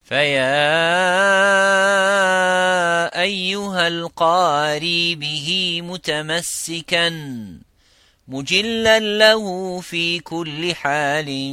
فيا أيها القاري به متمسكا مجلا له في كل حال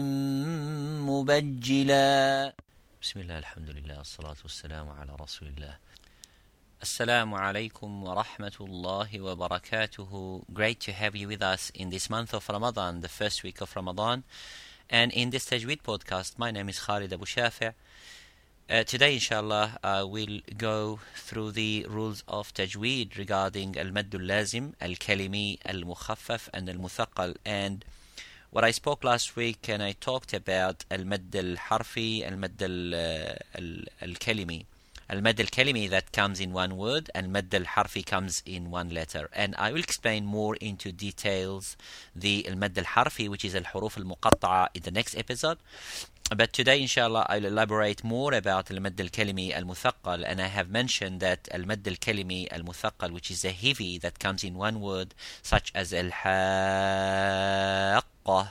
مبجلا. بسم الله الحمد لله والصلاة والسلام على رسول الله. Assalamu alaikum wa rahmatullahi wa barakatuhu. Great to have you with us in this month of Ramadan, the first week of Ramadan. And in this Tajweed podcast, my name is Khalid Abu Shafi'. Today, inshallah, I will go through the rules of Tajweed regarding Al-Madd Al-Lazim, Al-Kalimi, Al-Mukhaffaf, and Al-Muthaqqal. And what I spoke last week, and I talked about Al-Madd Al-Harfi, Al-Madd Al-Kalimi. Al-Madd Al-Kalimi that comes in one word, and Madd Al-Harfi comes in one letter. And I will explain more into details the Al-Madd Al-Harfi, which is Al-Huruf Al-Muqatta'a, in the next episode. But today, inshallah, I'll elaborate more about Al-Madd Al-Kalimi Al-Muthaqqal, and I have mentioned that Al-Madd Al-Kalimi Al-Muthaqqal, which is a heavy that comes in one word, such as Al-Haqqah,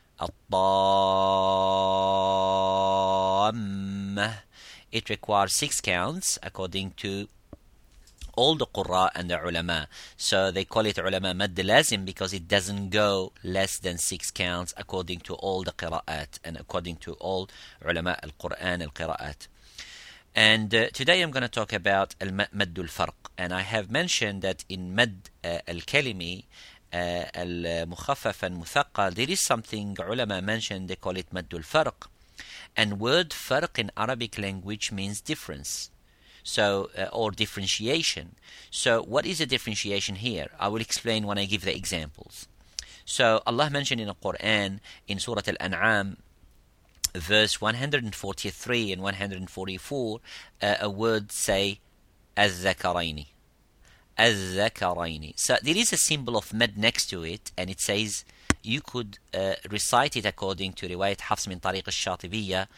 Al-Tammah, it requires 6 counts according to all the Qurra and the Ulama. So they call it Ulama Madd Lazim because it doesn't go less than 6 counts according to all the Qira'at and according to all Ulama Al-Quran Al-Qira'at. And today I'm going to talk about Madd Al-Farq. And I have mentioned that in Madd Al-Kalimi, Al-Mukhaffaf and Muthaqqal, there is something Ulama mentioned, they call it Madd Al-Farq. And word farq in Arabic language means difference. So, or differentiation. So, what is the differentiation here? I will explain when I give the examples. So, Allah mentioned in the Quran, in Surah Al-An'am, verse 143 and 144, a word say, Az-Zakaraini. Az-Zakaraini. So, there is a symbol of mad next to it, and it says, you could recite it according to Riwayat Hafs min Tariq al-Shatibiyya,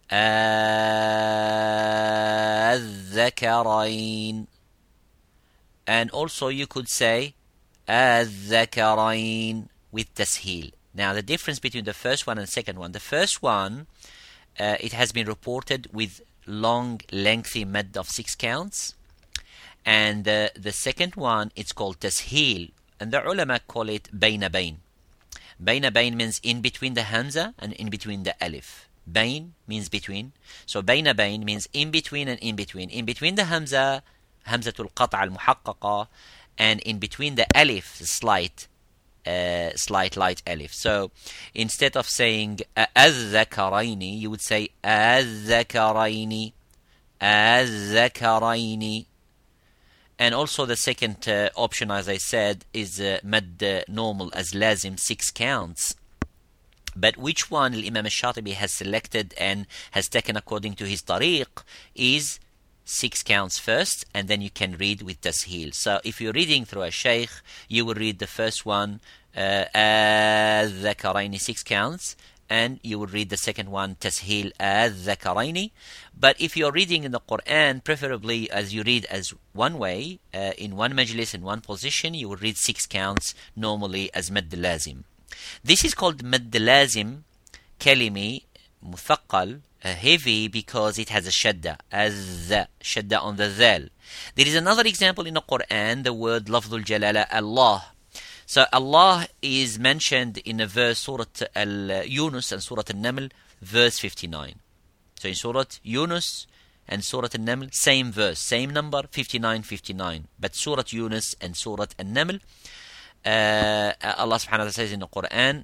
Az-Zakarain. And also you could say Az-Zakarain with Tasheel. Now the difference between the first one and the second one. The first one, it has been reported with long, lengthy mad of 6 counts. And the second one, it's called Tasheel. And the ulama call it Bayna Bayn. Bayna Bayn means in between the Hamza and in between the Alif. Bayn means between. So Bayna Bayn means in between and in between. In between the Hamza, Hamzatul Qat'a al-Muhaqqaqa, and in between the Alif, slight light Alif. So instead of saying Az-Zakaraini, you would say Az-Zakaraini, Az-Zakaraini. And also the second option, as I said, is Madd normal as Lazim, 6 counts. But which one Imam al-Shatibi has selected and has taken according to his tariq is 6 counts first, and then you can read with Tasheel. So if you're reading through a Shaykh, you will read the first one, Az-Zakaraini, 6 counts, and you will read the second one, Tasheel, Az-Zakaraini. But if you're reading in the Quran, preferably as you read as one way, in one majlis, in one position, you will read 6 counts normally as Madd Lazim. This is called Madd Lazim, Kalimi, Muthaqqal, heavy, because it has a shadda, shadda on the zal. There is another example in the Quran, the word Lafzul Jalala, Allah. So Allah is mentioned in a verse, Surah Yunus and Surah Al-Naml, verse 59. So in Surah Yunus and Surah Al-Naml, same verse, same number, 59. But Surah Yunus and Surah Al-Naml, Allah subhanahu wa ta'ala says in the Quran,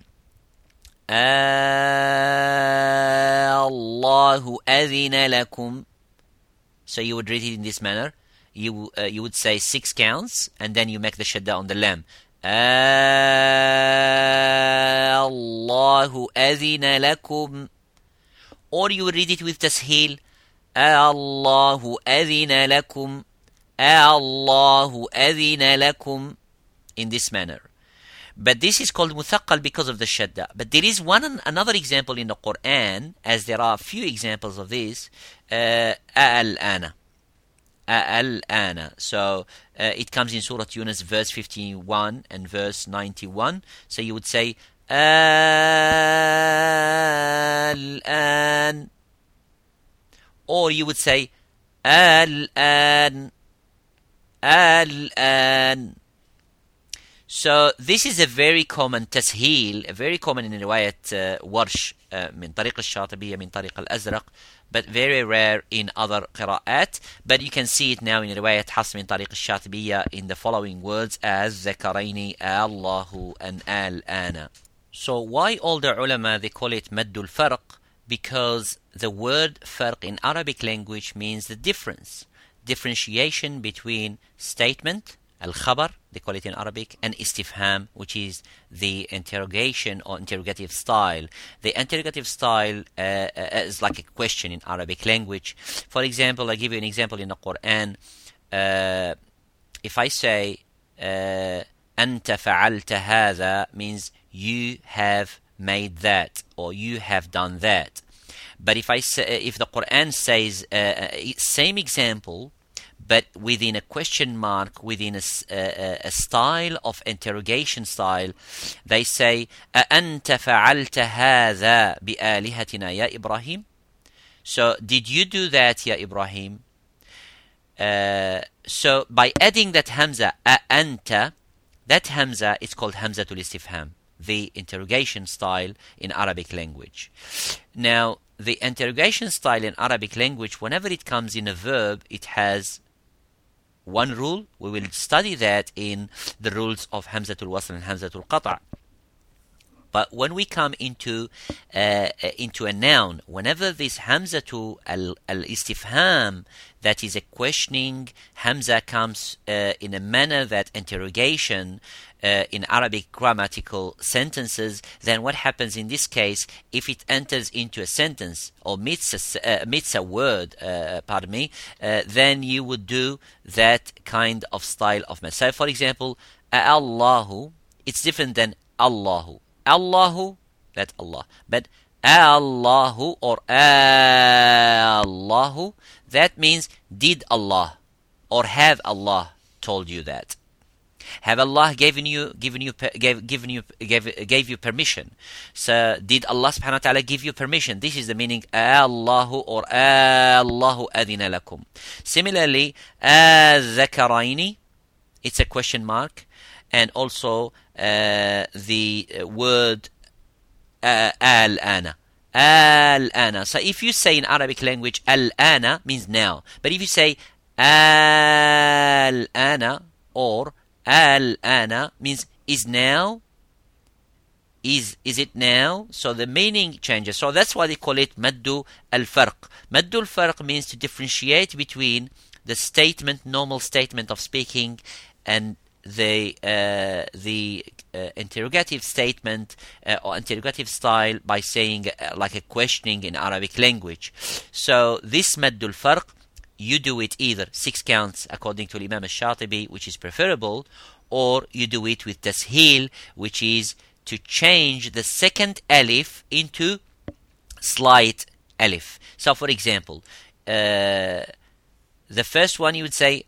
Allahu adhina lakum. So you would read it in this manner. You would say 6 counts, and then you make the shadda on the lam. Allahu adhina lakum. Or you read it with tasheel. Allahu adhina lakum. Allahu adhina lakum. In this manner. But this is called muthaqqal because of the shadda. But there is another example in the Quran, as there are a few examples of this, al-ana. Al-ana. So it comes in Surah Yunus, verse 51 and verse 91. So you would say al-an. Or you would say الآن الآن. So this is a very common تسهيل, very common in رواية ورش من طريق الشاطبية من طريق الأزرق, but very rare in other قراءات. But you can see it now in رواية حفص من طريق الشاطبية in the following words as ذكرين الله and الآن. So why all the ulama they call it مد الفرق? Because the word فرق in Arabic language means the difference, differentiation between statement, al-khabar, they call it in Arabic, and istifham, which is the interrogation or interrogative style. The interrogative style is like a question in Arabic language. For example, I give you an example in the Quran. If I say أنت فعلت هذا, means you have made that or you have done that. But if I say, if the Quran says same example, but within a question mark, within a style of interrogation style, they say أأنت فعلت هذا بآلهتنا يا إبراهيم? So did you do that, Ya Ibrahim? So by adding that hamza أأنت, that hamza is called hamzatul istifham, the interrogation style in Arabic language. Now the interrogation style in Arabic language, whenever it comes in a verb, it has one rule. We will study that in the rules of Hamzatul Wasl and Hamzatul Qata'. But when we come into a noun, whenever this Hamzatu al-Istifham, that is a questioning Hamza, comes in a manner that interrogation in Arabic grammatical sentences, then what happens in this case, if it enters into a sentence or meets a word, then you would do that kind of style of message. So for example, Allahu, it's different than Allahu. Allahu, that's Allah. But Allahu or Allahu, that means did Allah or have Allah told you that? Have Allah gave you permission? So did Allah subhanahu wa ta'ala give you permission? This is the meaning Allahu or Allahu adina lakum. Similarly, Zakaraini, it's a question mark, and also the word al-ana. Al-ana. So if you say in Arabic language al-ana means now, but if you say al-ana or al-ana means is now, is it now? So the meaning changes. So that's why they call it maddu al-farq. Maddu al-farq means to differentiate between the statement, normal statement of speaking, and the interrogative statement or interrogative style by saying like a questioning in Arabic language. So this maddul farq, you do it either 6 counts according to Imam al-Shatibi, which is preferable, or you do it with tasheel, which is to change the second alif into slight alif. So for example, the first one you would say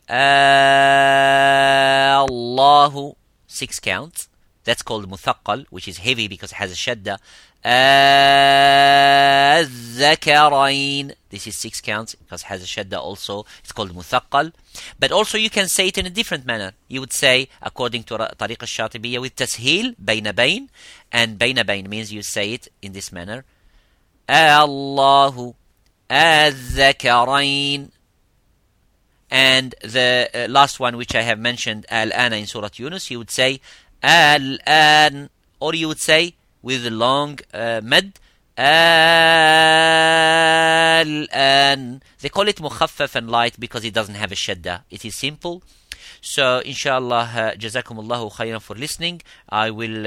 Allahu, 6 counts. That's called muthaqqal, which is heavy because it has a shadda. Zakarain, this is 6 counts because it has a shadda also. It's called muthaqqal. But also you can say it in a different manner. You would say, according to Tariq al-Shatibiyya, with tasheel, bayna bayn. And bayna bayn means you say it in this manner. Allahu, Zakarain. And the last one, which I have mentioned, al-ana in Surah Yunus, you would say al-an, or you would say with the long mad, al-an. They call it mukhaffaf and light because it doesn't have a shadda. It is simple. So inshallah, jazakumullahu khairan for listening. I will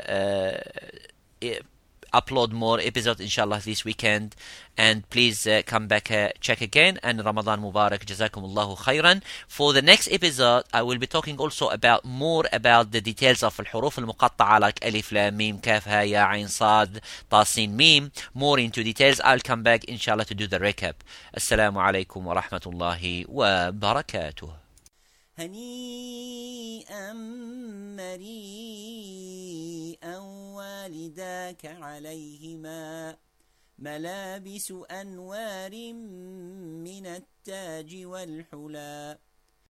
upload more episodes inshallah this weekend, and please come back, check again, and Ramadan Mubarak, jazakumullahu khairan. For the next episode I will be talking also about more about the details of al-huruf al-muqatta'a, like alif, lam, mim, kaf, ha, ya, ain, sad, ta, sin, mim, more into details. I'll come back inshallah to do the recap. Assalamu alaikum wa rahmatullahi wa barakatuh. هنيئا مريئا والداك عليهما ملابس أنوار من التاج والحلى